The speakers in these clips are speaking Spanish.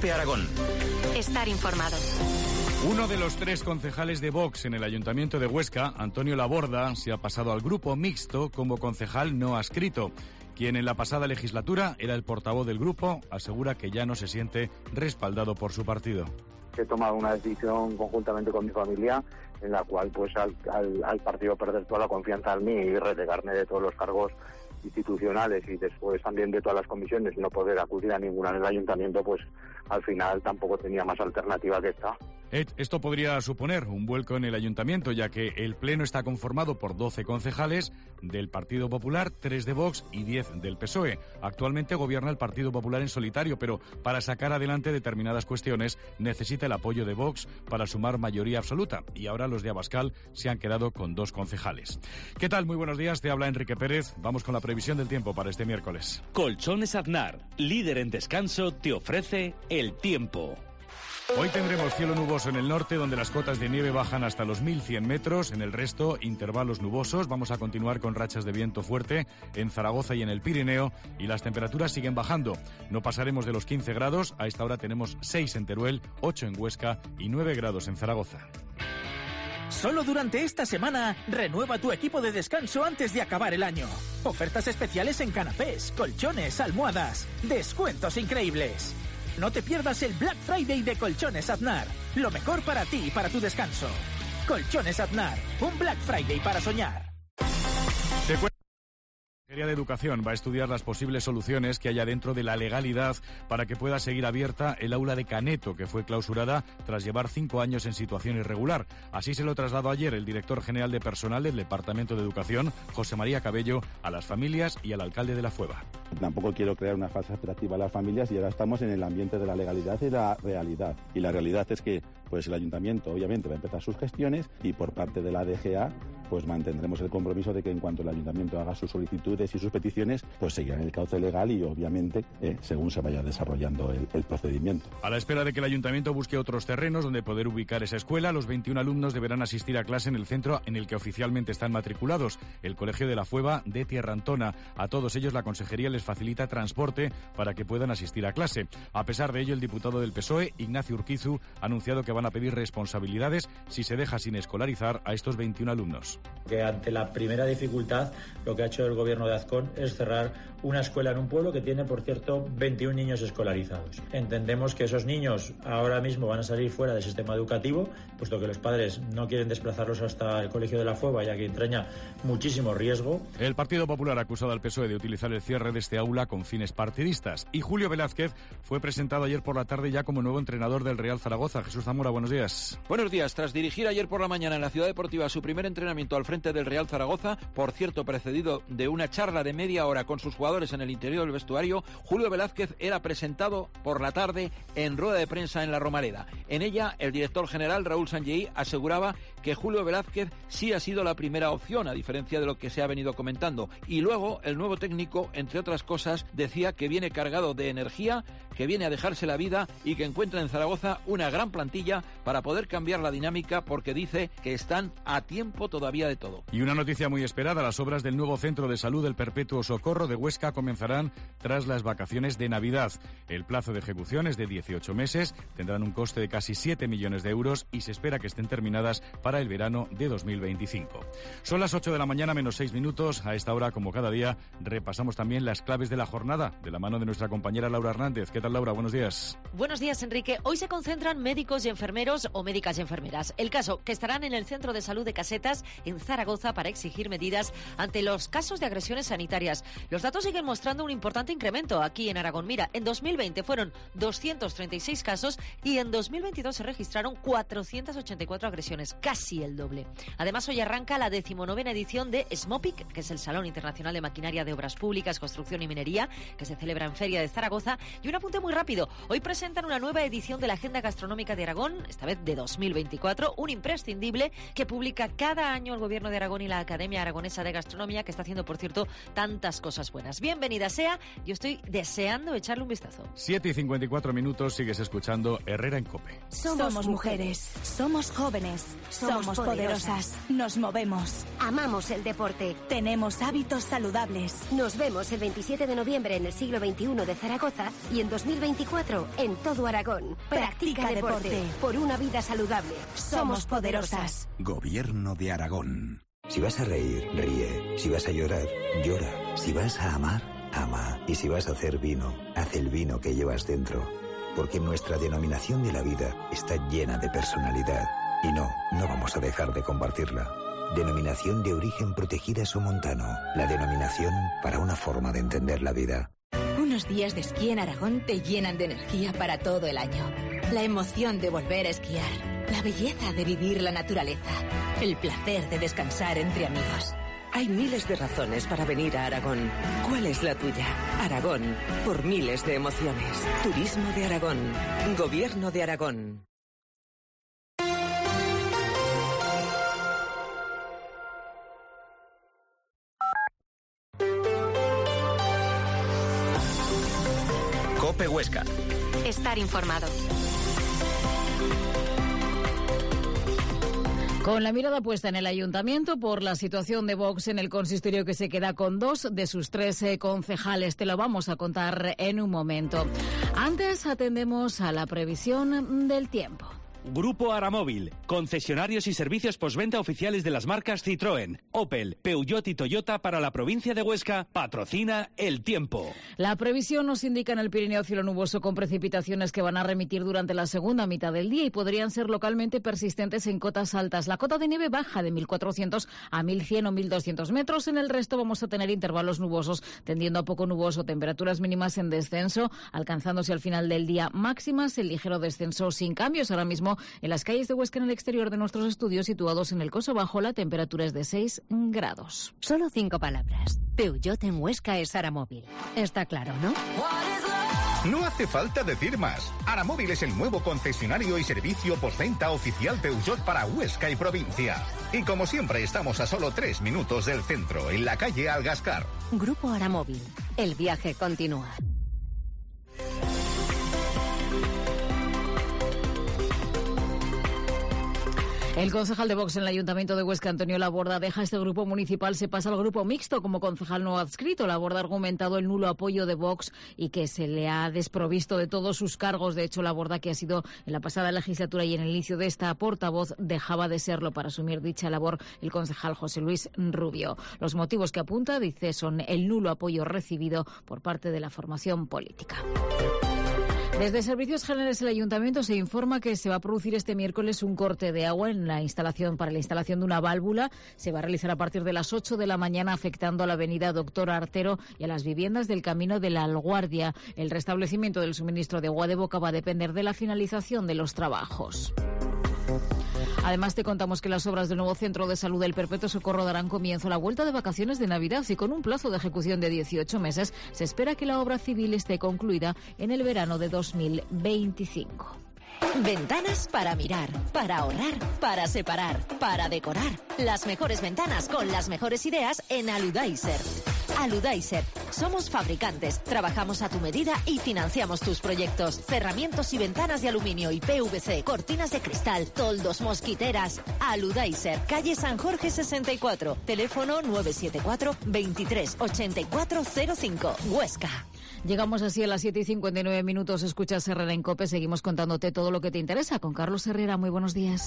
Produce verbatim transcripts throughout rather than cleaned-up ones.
COPE Aragón. Estar informado. Uno de los tres concejales de Vox en el Ayuntamiento de Huesca, Antonio Laborda, se ha pasado al grupo mixto como concejal no adscrito. Quien en la pasada legislatura era el portavoz del grupo, asegura que ya no se siente respaldado por su partido. He tomado una decisión conjuntamente con mi familia en la cual pues al, al, al partido perder toda la confianza en mí y renegarme de todos los cargos institucionales y después también de todas las comisiones, no poder acudir a ninguna en el ayuntamiento, pues al final tampoco tenía más alternativa que esta. Esto podría suponer un vuelco en el ayuntamiento, ya que el pleno está conformado por doce concejales del Partido Popular, tres de Vox y diez del P S O E. Actualmente gobierna el Partido Popular en solitario, pero para sacar adelante determinadas cuestiones necesita el apoyo de Vox para sumar mayoría absoluta. Y ahora los de Abascal se han quedado con dos concejales. ¿Qué tal? Muy buenos días, te habla Enrique Pérez. Vamos con la previsión del tiempo para este miércoles. Colchones Aznar, líder en descanso, te ofrece el tiempo. Hoy tendremos cielo nuboso en el norte, donde las cotas de nieve bajan hasta los mil cien metros. En el resto, intervalos nubosos. Vamos a continuar con rachas de viento fuerte en Zaragoza y en el Pirineo. Y las temperaturas siguen bajando. No pasaremos de los quince grados. A esta hora tenemos seis en Teruel, ocho en Huesca y nueve grados en Zaragoza. Solo durante esta semana, renueva tu equipo de descanso antes de acabar el año. Ofertas especiales en canapés, colchones, almohadas. Descuentos increíbles. No te pierdas el Black Friday de Colchones Aznar. Lo mejor para ti y para tu descanso. Colchones Aznar, un Black Friday para soñar. Te cuento. La Secretaría de Educación va a estudiar las posibles soluciones que haya dentro de la legalidad para que pueda seguir abierta el aula de Caneto, que fue clausurada tras llevar cinco años en situación irregular. Así se lo trasladó ayer el director general de personal del Departamento de Educación, José María Cabello, a las familias y al alcalde de La Fueva. Tampoco quiero crear una falsa expectativa a las familias y ahora estamos en el ambiente de la legalidad y la realidad. Y la realidad es que pues el ayuntamiento obviamente va a empezar sus gestiones y por parte de la D G A pues mantendremos el compromiso de que en cuanto el ayuntamiento haga sus solicitudes y sus peticiones, pues seguirán el cauce legal y obviamente eh, según se vaya desarrollando el, el procedimiento. A la espera de que el ayuntamiento busque otros terrenos donde poder ubicar esa escuela, los veintiún alumnos deberán asistir a clase en el centro en el que oficialmente están matriculados, el Colegio de La Fueva de Tierra Antona. A todos ellos la consejería les facilita transporte para que puedan asistir a clase. A pesar de ello, el diputado del P S O E, Ignacio Urquizu, ha anunciado que van a pedir responsabilidades si se deja sin escolarizar a estos veintiún alumnos. Que ante la primera dificultad, lo que ha hecho el gobierno de Azcón es cerrar una escuela en un pueblo que tiene, por cierto, veintiún niños escolarizados. Entendemos que esos niños ahora mismo van a salir fuera del sistema educativo, puesto que los padres no quieren desplazarlos hasta el Colegio de La Fueva, ya que entraña muchísimo riesgo. El Partido Popular ha acusado al P S O E de utilizar el cierre de este aula con fines partidistas. Y Julio Velázquez fue presentado ayer por la tarde ya como nuevo entrenador del Real Zaragoza. Jesús Zamora, buenos días. Buenos días. Tras dirigir ayer por la mañana en la Ciudad Deportiva su primer entrenamiento al frente del Real Zaragoza, por cierto precedido de una charla de media hora con sus jugadores en el interior del vestuario, Julio Velázquez era presentado por la tarde en rueda de prensa en La Romareda. En ella, el director general Raúl Sanllehy aseguraba que Julio Velázquez sí ha sido la primera opción, a diferencia de lo que se ha venido comentando. Y luego, el nuevo técnico, entre otras cosas, decía que viene cargado de energía, que viene a dejarse la vida y que encuentra en Zaragoza una gran plantilla para poder cambiar la dinámica, porque dice que están a tiempo todavía de todo. Y una noticia muy esperada, las obras del nuevo Centro de Salud del Perpetuo Socorro de Huesca comenzarán tras las vacaciones de Navidad. El plazo de ejecución es de dieciocho meses, tendrán un coste de casi siete millones de euros y se espera que estén terminadas para el verano de dos mil veinticinco. Son las ocho de la mañana menos seis minutos. A esta hora, como cada día, repasamos también las claves de la jornada de la mano de nuestra compañera Laura Hernández. ¿Qué tal, Laura? Buenos días. Buenos días, Enrique. Hoy se concentran médicos y enfermeros o médicas y enfermeras. El caso, que estarán en el Centro de Salud de Casetas en Zaragoza para exigir medidas ante los casos de agresiones sanitarias. Los datos siguen mostrando un importante incremento aquí en Aragón. Mira, en dos mil veinte fueron doscientos treinta y seis casos y en dos mil veintidós se registraron cuatrocientas ochenta y cuatro agresiones, casi el doble. Además, hoy arranca la decimonovena edición de SMOPIC, que es el Salón Internacional de Maquinaria de Obras Públicas, Construcción y Minería, que se celebra en Feria de Zaragoza. Y un apunte muy rápido, hoy presentan una nueva edición de la Agenda Gastronómica de Aragón, esta vez de dos mil veinticuatro, un imprescindible que publica cada año el Gobierno de Aragón y la Academia Aragonesa de Gastronomía, que está haciendo, por cierto, tantas cosas buenas. Bienvenida sea, yo estoy deseando echarle un vistazo. siete y cincuenta y cuatro minutos, sigues escuchando Herrera en COPE. Somos, somos mujeres, somos jóvenes, somos, somos poderosas, nos movemos, amamos el deporte, tenemos hábitos saludables. Nos vemos el veintisiete veintisiete de noviembre en el siglo veintiuno de Zaragoza y en dos mil veinticuatro en todo Aragón. Practica deporte por una vida saludable. Somos poderosas. Gobierno de Aragón. Si vas a reír, ríe. Si vas a llorar, llora. Si vas a amar, ama. Y si vas a hacer vino, haz el vino que llevas dentro. Porque nuestra denominación de la vida está llena de personalidad. Y no, no vamos a dejar de compartirla. Denominación de origen protegida Somontano. La denominación para una forma de entender la vida. Unos días de esquí en Aragón te llenan de energía para todo el año. La emoción de volver a esquiar. La belleza de vivir la naturaleza. El placer de descansar entre amigos. Hay miles de razones para venir a Aragón. ¿Cuál es la tuya? Aragón, por miles de emociones. Turismo de Aragón. Gobierno de Aragón. COPE Huesca. Estar informado. Con la mirada puesta en el ayuntamiento por la situación de Vox en el consistorio, que se queda con dos de sus tres eh, concejales. Te lo vamos a contar en un momento. Antes atendemos a la previsión del tiempo. Grupo Aramóvil, concesionarios y servicios postventa oficiales de las marcas Citroën, Opel, Peugeot y Toyota para la provincia de Huesca, patrocina el tiempo. La previsión nos indica en el Pirineo cielo nuboso con precipitaciones que van a remitir durante la segunda mitad del día y podrían ser localmente persistentes en cotas altas. La cota de nieve baja de mil cuatrocientos a mil cien o mil doscientos metros. En el resto vamos a tener intervalos nubosos tendiendo a poco nuboso, temperaturas mínimas en descenso, alcanzándose al final del día máximas, el ligero descenso sin cambios. Ahora mismo en las calles de Huesca, en el exterior de nuestros estudios situados en el Coso Bajo, la temperatura es de seis grados. Solo cinco palabras. Peugeot en Huesca es Aramóvil. Está claro, ¿no? No hace falta decir más. Aramóvil es el nuevo concesionario y servicio postventa oficial Peugeot para Huesca y provincia. Y como siempre estamos a solo tres minutos del centro, en la calle Algascar. Grupo Aramóvil. El viaje continúa. El concejal de Vox en el Ayuntamiento de Huesca, Antonio Laborda, deja este grupo municipal, se pasa al grupo mixto como concejal no adscrito. Laborda ha argumentado el nulo apoyo de Vox y que se le ha desprovisto de todos sus cargos. De hecho, Laborda, que ha sido en la pasada legislatura y en el inicio de esta portavoz, dejaba de serlo para asumir dicha labor el concejal José Luis Rubio. Los motivos que apunta, dice, son el nulo apoyo recibido por parte de la formación política. Desde Servicios Generales del Ayuntamiento se informa que se va a producir este miércoles un corte de agua en la instalación para la instalación de una válvula. Se va a realizar a partir de las ocho de la mañana, afectando a la avenida Doctor Artero y a las viviendas del Camino de la Alguardia. El restablecimiento del suministro de agua de boca va a depender de la finalización de los trabajos. Además, te contamos que las obras del nuevo Centro de Salud del Perpetuo Socorro darán comienzo a la vuelta de vacaciones de Navidad y con un plazo de ejecución de dieciocho meses, se espera que la obra civil esté concluida en el verano de dos mil veinticinco. Ventanas para mirar, para ahorrar, para separar, para decorar. Las mejores ventanas con las mejores ideas en Aludaiser. Aludaiser. Somos fabricantes, trabajamos a tu medida y financiamos tus proyectos. Cerramientos y ventanas de aluminio y P V C, cortinas de cristal, toldos, mosquiteras. Aludaiser, calle San Jorge sesenta y cuatro. Teléfono nueve siete cuatro, veintitrés, ochenta y cuatro cero cinco. Huesca. Llegamos así a las siete y cincuenta y nueve minutos. Escuchas Herrera en COPE. Seguimos contándote todo lo que te interesa con Carlos Herrera. Muy buenos días.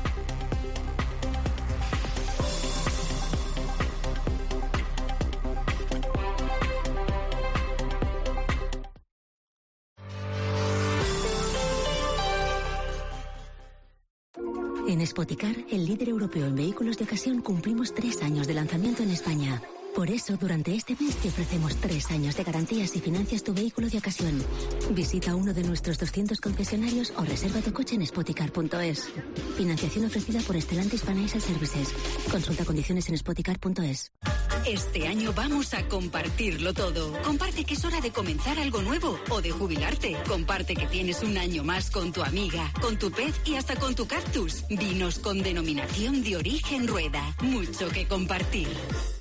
En Spoticar, el líder europeo en vehículos de ocasión, cumplimos tres años de lanzamiento en España. Por eso, durante este mes te ofrecemos tres años de garantías si financias tu vehículo de ocasión. Visita uno de nuestros doscientos concesionarios o reserva tu coche en spoticar punto es. Financiación ofrecida por Stellantis Financial Services. Consulta condiciones en spoticar punto es. Este año vamos a compartirlo todo. Comparte que es hora de comenzar algo nuevo o de jubilarte. Comparte que tienes un año más con tu amiga, con tu pez y hasta con tu cactus. Vinos con denominación de origen Rueda. Mucho que compartir.